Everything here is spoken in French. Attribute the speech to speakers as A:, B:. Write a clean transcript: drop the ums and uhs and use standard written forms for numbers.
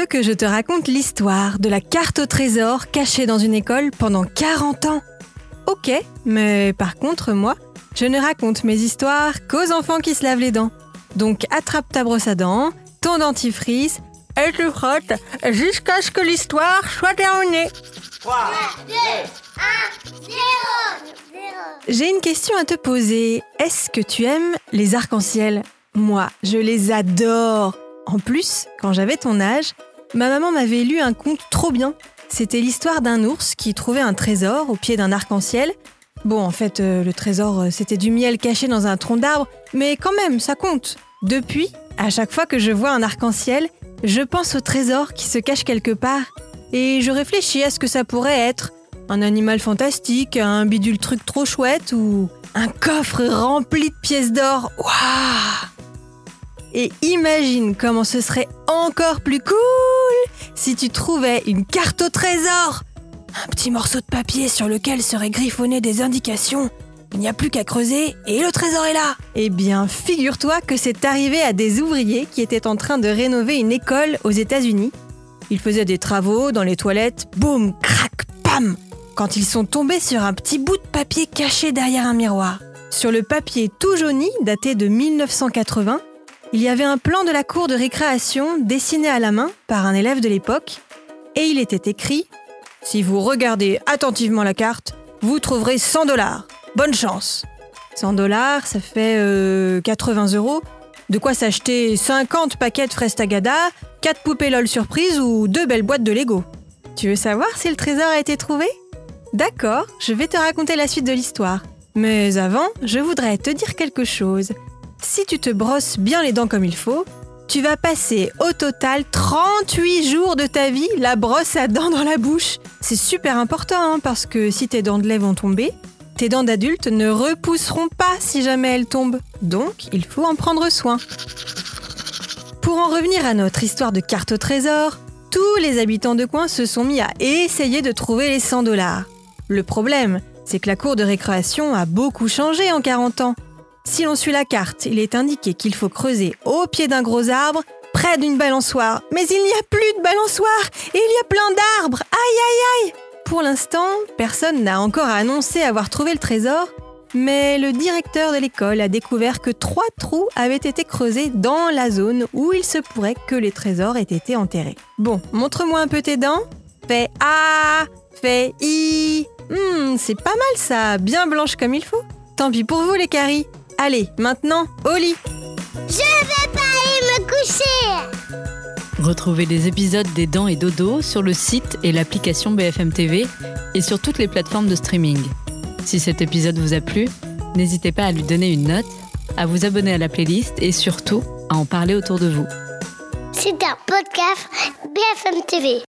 A: que je te raconte l'histoire de la carte au trésor cachée dans une école pendant 40 ans. Ok, mais par contre, moi, je ne raconte mes histoires qu'aux enfants qui se lavent les dents. Donc attrape ta brosse à dents, ton dentifrice, et tu frottes jusqu'à ce que l'histoire soit terminée.
B: 3, 2, 1, 0.
A: J'ai une question à te poser. Est-ce que tu aimes les arcs-en-ciel ? Moi, je les adore. En plus, quand j'avais ton âge, ma maman m'avait lu un conte trop bien. C'était l'histoire d'un ours qui trouvait un trésor au pied d'un arc-en-ciel. Bon, en fait, le trésor, c'était du miel caché dans un tronc d'arbre, mais quand même, ça compte. Depuis, à chaque fois que je vois un arc-en-ciel, je pense au trésor qui se cache quelque part. Et je réfléchis à ce que ça pourrait être. Un animal fantastique, un bidule truc trop chouette ou un coffre rempli de pièces d'or. Waouh! Et imagine comment ce serait encore plus cool si tu trouvais une carte au trésor. Un petit morceau de papier sur lequel seraient griffonnées des indications. Il n'y a plus qu'à creuser et le trésor est là. Eh bien, figure-toi que c'est arrivé à des ouvriers qui étaient en train de rénover une école aux États-Unis. Ils faisaient des travaux dans les toilettes, boum, crac, pam, quand ils sont tombés sur un petit bout de papier caché derrière un miroir. Sur le papier tout jauni, daté de 1980, il y avait un plan de la cour de récréation dessiné à la main par un élève de l'époque, et il était écrit « Si vous regardez attentivement la carte, vous trouverez $100. Bonne chance !» $100, ça fait 80 €. De quoi s'acheter 50 paquets de fraises Tagada, 4 poupées LOL surprise ou 2 belles boîtes de Lego. Tu veux savoir si le trésor a été trouvé ? D'accord, je vais te raconter la suite de l'histoire. Mais avant, je voudrais te dire quelque chose. Si tu te brosses bien les dents comme il faut, tu vas passer au total 38 jours de ta vie la brosse à dents dans la bouche. C'est super important parce que si tes dents de lait vont tomber, tes dents d'adulte ne repousseront pas si jamais elles tombent. Donc, il faut en prendre soin. Pour en revenir à notre histoire de carte au trésor, tous les habitants de coin se sont mis à essayer de trouver les $100. Le problème, c'est que la cour de récréation a beaucoup changé en 40 ans. Si l'on suit la carte, il est indiqué qu'il faut creuser au pied d'un gros arbre, près d'une balançoire. Mais il n'y a plus de balançoire et il y a plein d'arbres. Aïe, aïe, aïe! Pour l'instant, personne n'a encore annoncé avoir trouvé le trésor, mais le directeur de l'école a découvert que 3 trous avaient été creusés dans la zone où il se pourrait que les trésors aient été enterrés. Bon, montre-moi un peu tes dents. Fais A, fais I. C'est pas mal ça, bien blanche comme il faut. Tant pis pour vous les caries. Allez, maintenant, au lit.
B: Je vais pas aller me coucher.
C: Retrouvez les épisodes des Dents et Dodo sur le site et l'application BFM TV et sur toutes les plateformes de streaming. Si cet épisode vous a plu, n'hésitez pas à lui donner une note, à vous abonner à la playlist et surtout à en parler autour de vous.
B: C'est un podcast BFM TV.